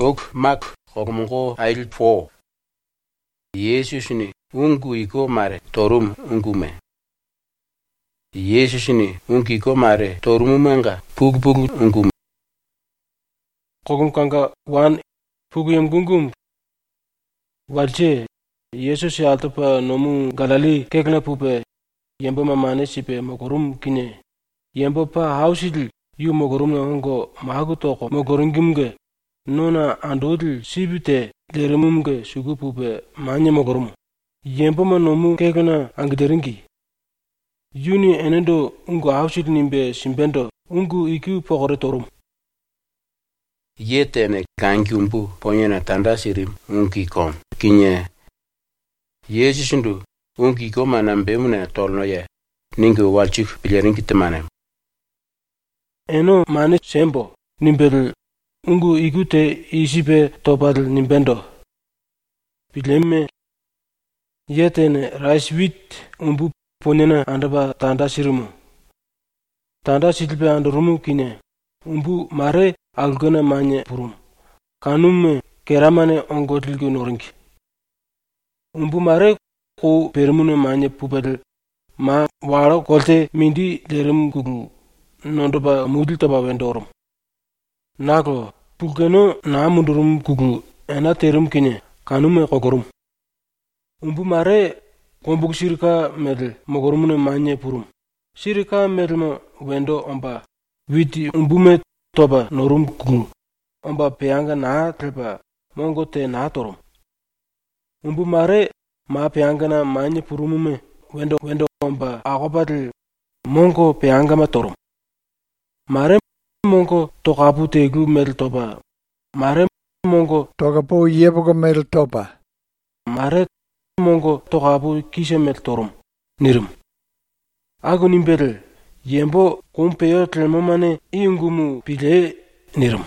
bog mak hogmungo ail po. Yesusni ungu iko mare torum ungume. Yesusni ungu iko mare torumumenga pug ungume. Kogum kanga wan puguyem gungum. Walche Yesus altopa nomu Galali kekna pupe yembo mamane sipe mogorum kine. Yembo pa hausil yu mogorum na hongo mahagu toko mogorungimge nona andodil sibite leremumge sugu pupe manye mogorum. Yembo ma nomu kekna angideringi. Yuni enendo ungu hausil nimbe simbendo ungu iku pokore torum. Yetene kangiumbu ponyena tanda sirim ungi kom kinye. Yesusundu ungi koma nambemune tolno ye ningu walchik pilerin kitemanem. Eno mane sembo nimbel ungu ikute isipe topal nimbendo. Pilemme yetene raiswit umbu ponyena andaba tanda sirimu. Tanda silpe andorumu kine umbu mare algona manye purum. Kanumme keramane ongotilgu noringi. Umbu mare ko permune manye pupel ma waro kolte mindi lerim gugu nondoba mudil toba vendorum. Nago pulgeno na mundurum gugu ena terum kine kanumme kogorum. Umbu mare kombuk sirika medel mogorumune manye purum. Sirika medelma wendo omba witi umbume toba norum gugu omba peanga na telpa mongo te na torum. Umbu mare ma peangana manye purumume wendo omba agobatil mongo peangama torum. Mare mongo tokapu tegu mel toba. Mare mongo tokapu yebogo mel toba. Mare mongo tokapu kishe mel torum. Nirim. Agu nimbel yembo kumpeyo tlemomane iungumu pile nirim.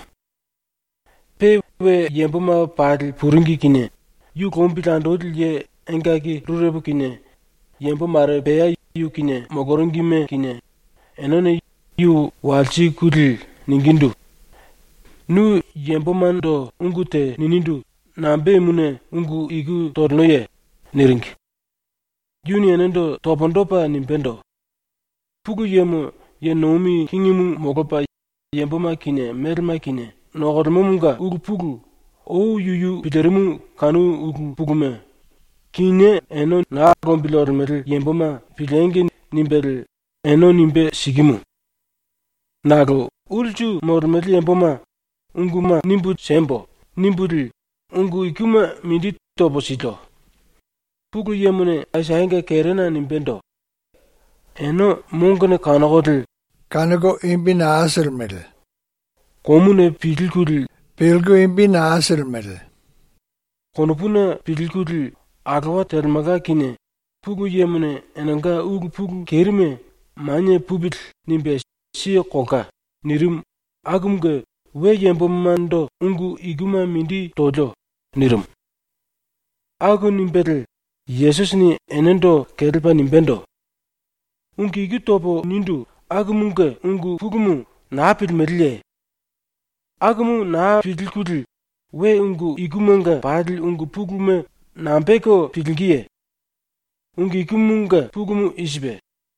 Pewe yembo ma padil puringi kine. Yu kompilandodil ye engagi rurebu kine. Yembo mare beya yu kine mogorongime kine. Enone yu walchi kudil ningindu. Nu yembo mando ungute ninindu nambe mune ungu igu torno ye niringi. Yuni enendo topondopa nimpendo. Pugu yemo ye nomi kingimu mogopa yembo ma kine merma kine. Nogormumunga ugu pugu. O yuyu piterimu kanu ugu pugume. Kine eno na gombilor meri yemboma pilenge nimbel eno nimbe sigimu. Nago ulju mormeli yemboma unguma nimbu sembo. Nimburi ungu ikuma mindi tobo sito. Pugu yemune asahenga kerena nimbendo. Eno mongone kanagodil. Kanago imbi na asir mel. Komune pilgudil. Pilgu imbi na asir mel. Konopuna pilgudil. Agawa termaga kine pugu yemune enanga ugu pugu kerime manye pubil nimbe siya koka nirim agumge we yembo mando ungu iguma mindi tojo nirim. Agu nimbele Yesus ni enendo kerpa nimbendo. Ungi igi topo nindu agumunge ungu pugumu na pil merile. Agumu na pil kudil we ungu igumunga padil ungu pugume Nambeko pilingiye. Ungi kumunga pugumu isbe.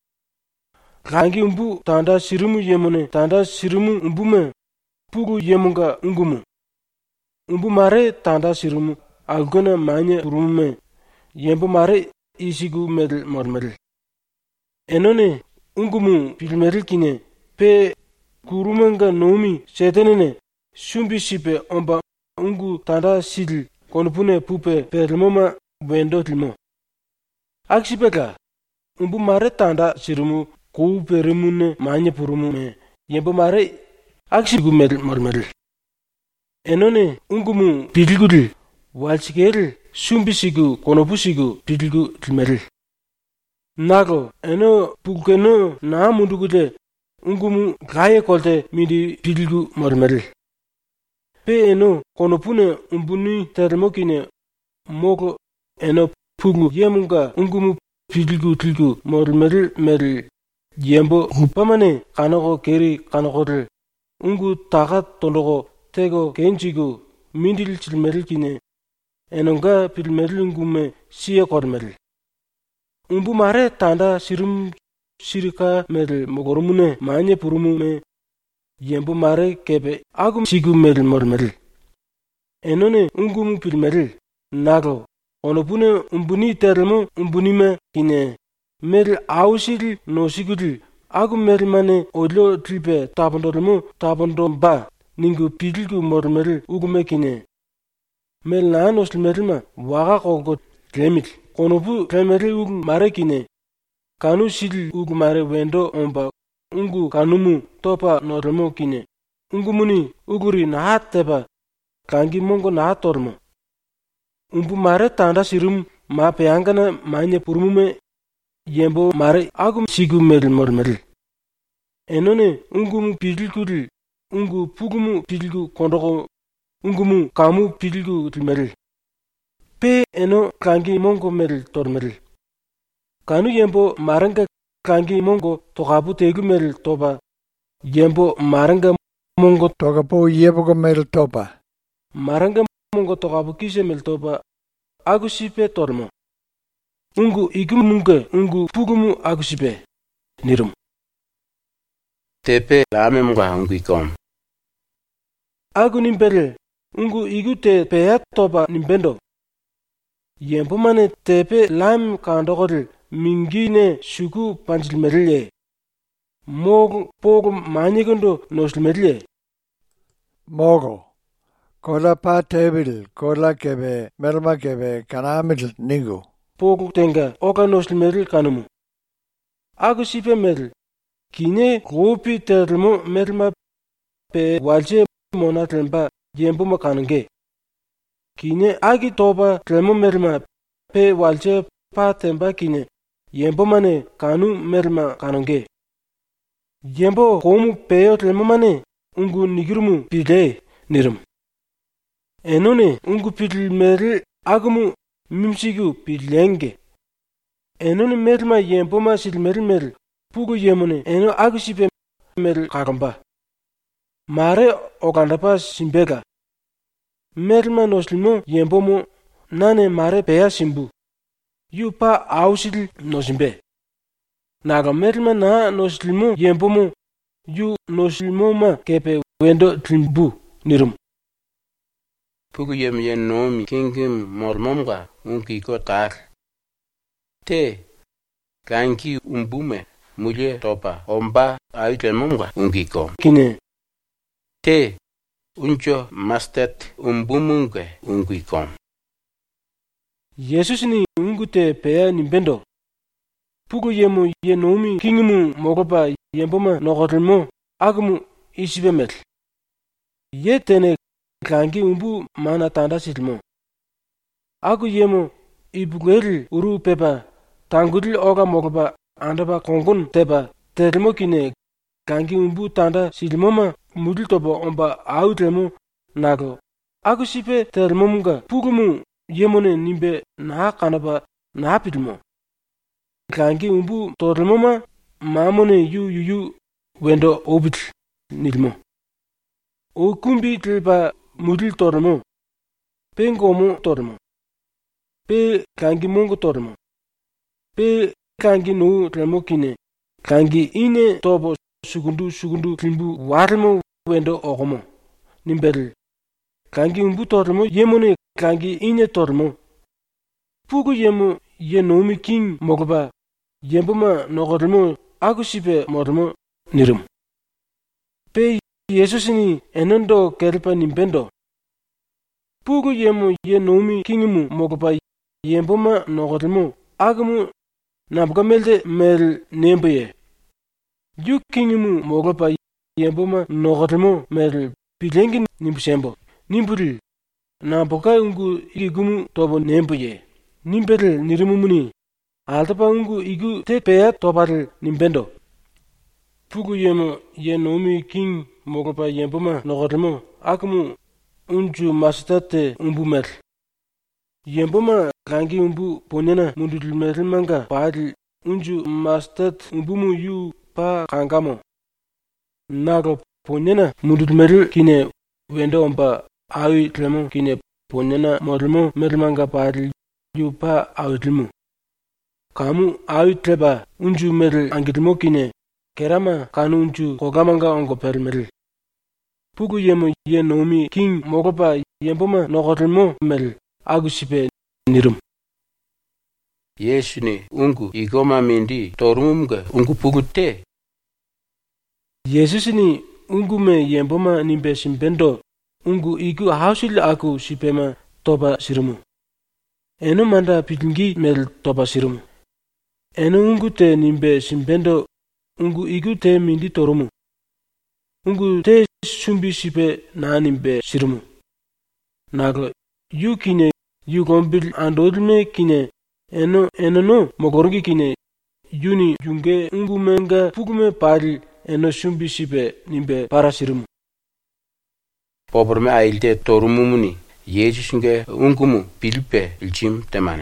Kangi umbu tanda sirimu yemune tanda sirimu umbume pugu yemunga ungumu. Umbu mare tanda sirimu algona manye purume yembu mare isigu medel mormedel. Enone ungumu pilmeril kine pe kurumenga nomi setenene sumbi sipe omba ungu tanda sidil konopune pupe perlimoma wendo tilmo. Aksipeka umbu mare tanda sirimu kou perimune manye purumu yembo mare aksigu medel mormedel. Enone ungumu pilgudil walchikeril sumbisigu konopusigu pilgu tilmedel. Nago eno pukeno na mundugude ungumu gaye kolte midi pilgu mormedel. Pe eno konopune umbuni termokine moko eno pugu yemunga ungumu pilgu mormedel medel yembo hupamane kanoko keri kanokore ungu tagat tondoko tego kenjigu mindil chilmeril kine enonga pilmeril ngume siya kormeril. Umbu mare tanda sirum sirika meril mogorumune manye purumume yembu mare kebe agum sigu meril mormeril. Enone ungumu pilmeril nago onopune umbuni termo umbunime kine meril ausil no sigudil agum meril mane odlo tripe tabondormo ningu pilgu mormeril ugume kine mel nanos merima waga kogo lemil konopu klemeri ug mare kine kanu sil ug mare wendo omba ungu kanumu topa normo kine ungumuni uguri nahat teba kangi mongo nahat tormo umbu mare tanda sirum ma peangana manye purumume yembo mare agum sigu meril mormeril. Enone ungumu pilgudil ungu pugumu pilgu kondoko ungumu kamu pilgu tilmeril. Pe eno kangi mongo meril tormeril. Kanu yembo maranga kangi mongo tokapu tegu meril toba. Yembo maranga mongo tokapu yebogo meril toba. Maranga mongo tokapu kise meril toba. Agusipe tormo. Ungu igumunga ungu pugumu agusipe. Nirum. Tepe lame mga ungikom. Agu nimbere ungu igute peya toba nimbendo. Yembo mane tepe lam kandogoril mingine shuku panchilmerile. Mogo pogo manyegondo noslmerile. Mogo. Kola pa tebil, kola kebe, merma kebe, kanamil ningu. Pogo tenga oka noslmeril kanumu. Agu sipe meril. Kine gopi termo merma pe walje mona tremba yembo makanunge. Kine agi toba tremo merma pe walje pa temba kine yembo mane kanu merma kanunge. Yembo komu peyo tremo mane ungu nigirumu pile nirum. Enone ungu pil meri agumu mimsigu pilenge. Enone merma yembo ma silmeri meri pugu yemone eno agusipe meri kakamba. Mare okandapa simbega. Merma noslimo yembomo nane mare peya simbu. Yu pa ausil nosimbe. Naga merma na noslimo yembomo yu noslimo ma kepe wendo tlimbu nirum. Pugu yem yen nomi kingim mormomga unki ko tar. Te kanki umbume muje topa omba aitlemomga unki ko. Kine. Te uncho mastet umbumunge unki ko. Yesus ni ungute peya nimbendo. Pugu yemu ye nomi kingimu mogopa yemboma nogotelmo agumu isibemel. Ye tene kangi umbu mana tanda silmo. Agu yemu ibugeri uru pepa tangudil oga mogopa andaba kongun teba termo kine kangi umbu tanda silmoma mudil tobo omba autremo nago. Agu sipe termomunga pugumu yemone nimbe na kanaba na pilmo. Kangi umbu tormoma mamone yu wendo obit nilmo. O kumbi tilba mudil tormo. Pe ngomo tormo. Pe kangi mongo tormo. Pe kangi no tremo kine. Kangi ine tobo sugundu timbu warmo wendo ogomo. Nimbel. Kangi umbu tormo yemone kangi ine tormo. Pugu yemo ye nomi king mogoba. Yemboma nogotelmo agusipe mormo nirum. Pe Yesus ni enendo kerpa nimbendo. Pugu yemo ye nomi kingimu mogoba yemboma nogotelmo agumu nabgamelde mel nemboye. Yu kingimu mogoba yemboma nogotelmo mel pilengi nimbusembo. Nimburi naboka ungu igumu tobo nemboye. Nimbere nirimumuni. Altapa ungu igu te peya topar nimbendo. Pugu yemo ye nomi king mogopa yemboma nogotelmo akumu unju mastate umbu mer. Yemboma kangi umbu ponena mundul merimanga paadil unju mastat umbumu yu pa kangamo. Nago ponena mundul meru kine wendo omba awi tlemo kine ponyana modlmo mermanga padil yupa awtlmo kamu awi tleba unju merl angitmo kine kerama kanu unju kogamanga ongo permerl pugu yemo ye nomi king mogopa yemboma nogotlmo merl agusipe nirum Yesuni ungu igoma mindi torumumga ungu pugute. Yesusini ungu me yemboma nimbe simbendo ungu igu hausil aku sipema toba sirumu. Eno manda pitingi mel toba sirumu. Eno ungu te nimbe simbendo ungu igu te mindi torumu. Ungu te sumbi sipe na nimbe sirumu. Nago yu kine yu gombil andodme kine eno no mogorongi kine yuni junge ungu menga pugume pari eno sumbi sipe nimbe parasirumu. Pobrome ailte torumumuni Yesusinge ungumu pilpe ilchim temane.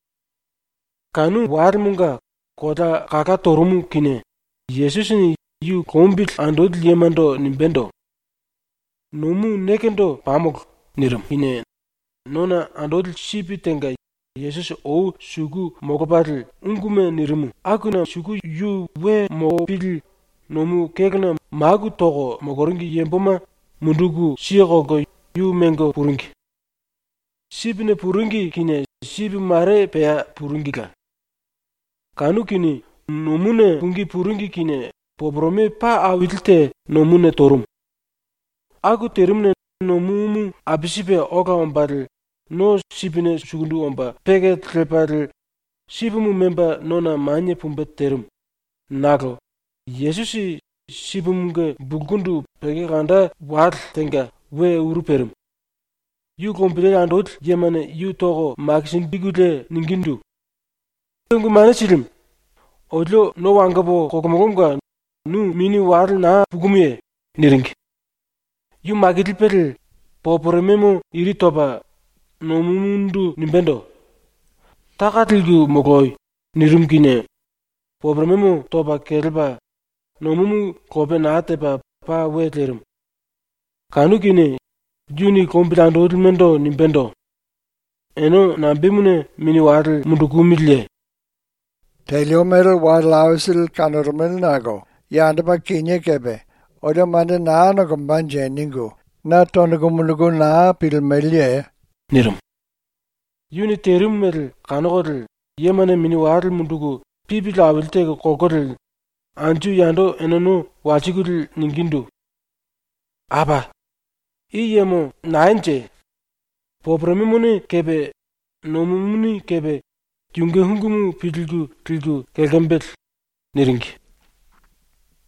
Kanu warmunga koda kaka torumu kine Yesusini yu gombil andodil yemando nimbendo. Nomu nekendo pamok nirum kine nona andodil sipi tenga Yesus o sugu mogopatil ungume nirumu. Akuna sugu yu we mopil nomu kegna magu togo mogoringi yemboma mundugu siyogo yu mengo purungi. Sibine purungi kine sibi mare pea purungi ka. Kanu kini nomune pungi purungi kine pobrome pa awilte nomune torum. Aku terumne nomumu abisipe oga ombaril no sibine sugundu omba pege treparil sibumu memba nona manye pumbet terum. Nago Yesusi sibumunge bugundu pege ganda wad tenga we uruperum. Yu kompile andot yemane yu togo maksin bigule ningindu. Tungu mane silim. Odlo no wangabo kokomogonga nu mini wad na bugumye niringi. Yu magidilpel poporememo iritoba nomumundu nimbendo. Takatilgu mogoy nirumkine. Pobrememo toba kelba nomumu kope naateba pa wetlerum. Kanu kine juni kompilando mendo nimbendo. Eno nambimune mini wadl mundukumilye. Teliomerel wadl ausil kanormel nago. Yandaba kinye kebe. Oda mande na no kumbanje ningu. Na tonugumunugu na pilmelye. Nirum. Yuni terum meril kanogodl yemane mini wadl mundugu pipi lawiltega kogodl anju yando enonu wachigudl ningindu. Aba iyemo naenje pobremimuni kebe nomumuni kebe junge hungumu pilgu kelgambel niringi.